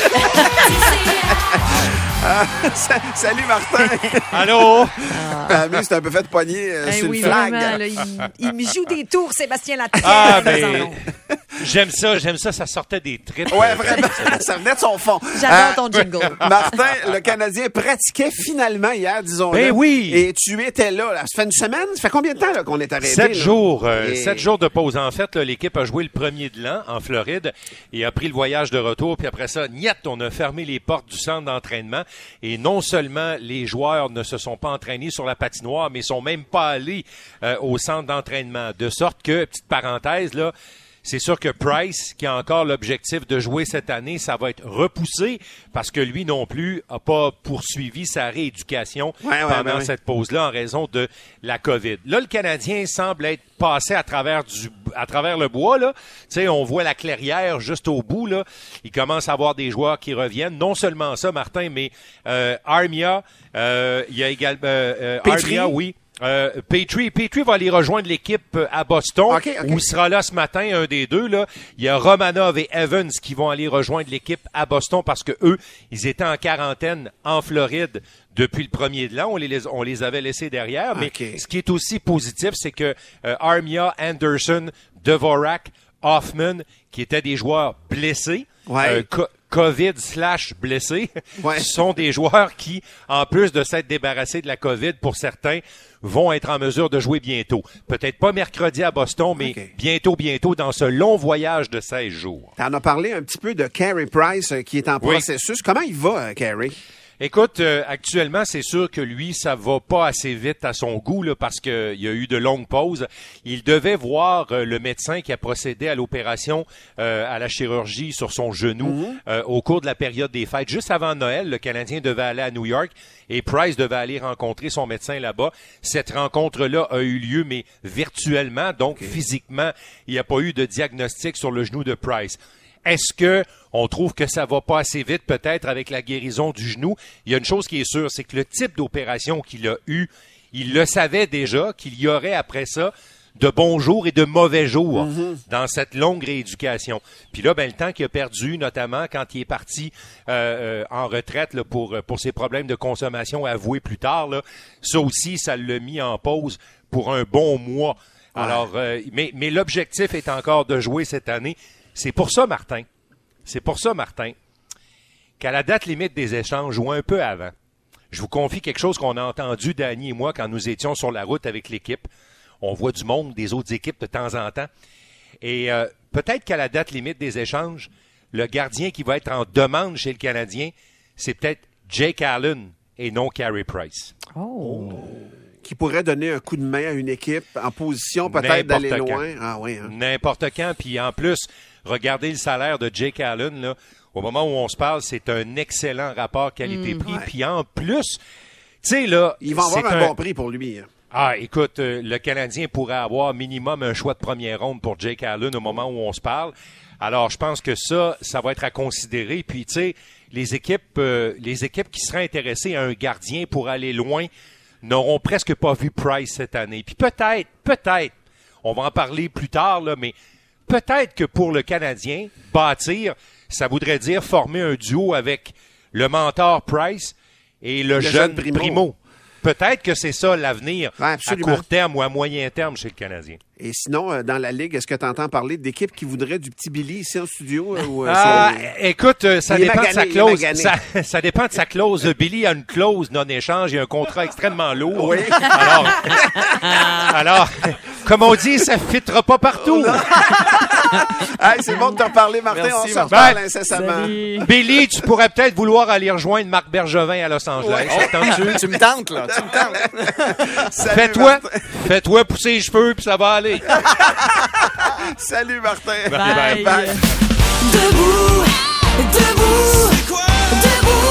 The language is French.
Salut, Martin. Allô? Ami, c'est un peu fait de poignée sur le flag. Vraiment, là, il me joue des tours, Sébastien Laterre. Ah, ben, j'aime ça, ça sortait des tripes. Ouais, vraiment, ça venait de son fond. J'adore ton jingle. Martin, le Canadien pratiquait finalement hier, disons-le. Ben oui. Et tu étais là. Ça fait une semaine? Ça fait combien de temps là, qu'on est arrêté? 7 là? jours. Et- 7 jours de pause. En fait, là, l'équipe a joué le 1er de l'an en Floride et a pris le voyage de retour. Puis après ça, on a fermé les portes du centre d'entraînement. Et non seulement les joueurs ne se sont pas entraînés sur la patinoire, mais sont même pas allés au centre d'entraînement. De sorte que, petite parenthèse, là, c'est sûr que Price, qui a encore l'objectif de jouer cette année, ça va être repoussé parce que lui non plus a pas poursuivi sa rééducation pendant cette pause-là en raison de la COVID. Là, le Canadien semble être passé à travers le bois, là. Tu sais, on voit la clairière juste au bout, là. Il commence à avoir des joueurs qui reviennent. Non seulement ça, Martin, mais Armia, il y a également Armia, oui. Petrie va aller rejoindre l'équipe à Boston, où il sera là ce matin, un des deux. Là. Il y a Romanov et Evans qui vont aller rejoindre l'équipe à Boston parce que eux, ils étaient en quarantaine en Floride depuis le 1er de l'an. On les avait laissés derrière. Mais ce qui est aussi positif, c'est que Armia, Anderson, Dvorak, Hoffman, qui étaient des joueurs blessés, COVID/blessés, sont des joueurs qui, en plus de s'être débarrassés de la COVID pour certains, vont être en mesure de jouer bientôt. Peut-être pas mercredi à Boston, mais bientôt dans ce long voyage de 16 jours. Tu en as parlé un petit peu de Carey Price qui est en processus. Comment il va, Carey? Écoute, actuellement, c'est sûr que lui, ça va pas assez vite à son goût là, parce qu'il y a eu de longues pauses. Il devait voir le médecin qui a procédé à l'opération, à la chirurgie sur son genou au cours de la période des fêtes. Juste avant Noël, le Canadien devait aller à New York et Price devait aller rencontrer son médecin là-bas. Cette rencontre-là a eu lieu, mais virtuellement, donc physiquement, il n'y a pas eu de diagnostic sur le genou de Price. Est-ce que on trouve que ça va pas assez vite peut-être avec la guérison du genou? Il y a une chose qui est sûre, c'est que le type d'opération qu'il a eu, il le savait déjà qu'il y aurait après ça de bons jours et de mauvais jours dans cette longue rééducation. Puis là, le temps qu'il a perdu, notamment quand il est parti en retraite là, pour ses problèmes de consommation avoués plus tard, là, ça aussi, ça l'a mis en pause pour un bon mois. Alors, mais l'objectif est encore de jouer cette année. C'est pour ça, Martin, qu'à la date limite des échanges ou un peu avant, je vous confie quelque chose qu'on a entendu, Danny et moi, quand nous étions sur la route avec l'équipe. On voit du monde des autres équipes de temps en temps. Et peut-être qu'à la date limite des échanges, le gardien qui va être en demande chez le Canadien, c'est peut-être Jake Allen et non Carey Price. Qui pourrait donner un coup de main à une équipe en position peut-être d'aller loin. Ah oui. N'importe quand. Puis en plus, regardez le salaire de Jake Allen, là. Au moment où on se parle, c'est un excellent rapport qualité-prix. Puis en plus, tu sais, là... Il va avoir un bon prix pour lui. Ah, écoute, le Canadien pourrait avoir minimum un choix de première ronde pour Jake Allen au moment où on se parle. Alors, je pense que ça va être à considérer. Puis, tu sais, les équipes qui seraient intéressées à un gardien pour aller loin n'auront presque pas vu Price cette année. Puis peut-être, on va en parler plus tard, là, mais peut-être que pour le Canadien, bâtir, ça voudrait dire former un duo avec le mentor Price et le jeune Primo. Peut-être que c'est ça l'avenir à court terme ou à moyen terme chez le Canadien. Et sinon, dans la Ligue, est-ce que tu entends parler d'équipes qui voudraient du petit Billy ici en studio? Écoute, ça dépend de sa clause. Ça dépend de sa clause. Billy a une clause non-échange et un contrat extrêmement lourd. Oui. Alors, comme on dit, ça ne fitera pas partout. Hey, c'est bon de t'en parler, Martin. Merci, on se reparle incessamment. Salut. Billy, tu pourrais peut-être vouloir aller rejoindre Marc Bergevin à Los Angeles. Tu me tentes, là. Tu me tentes. Salut, Fais-toi pousser les cheveux puis ça va aller. Salut, Martin. Bye. Bye. Debout, debout, debout.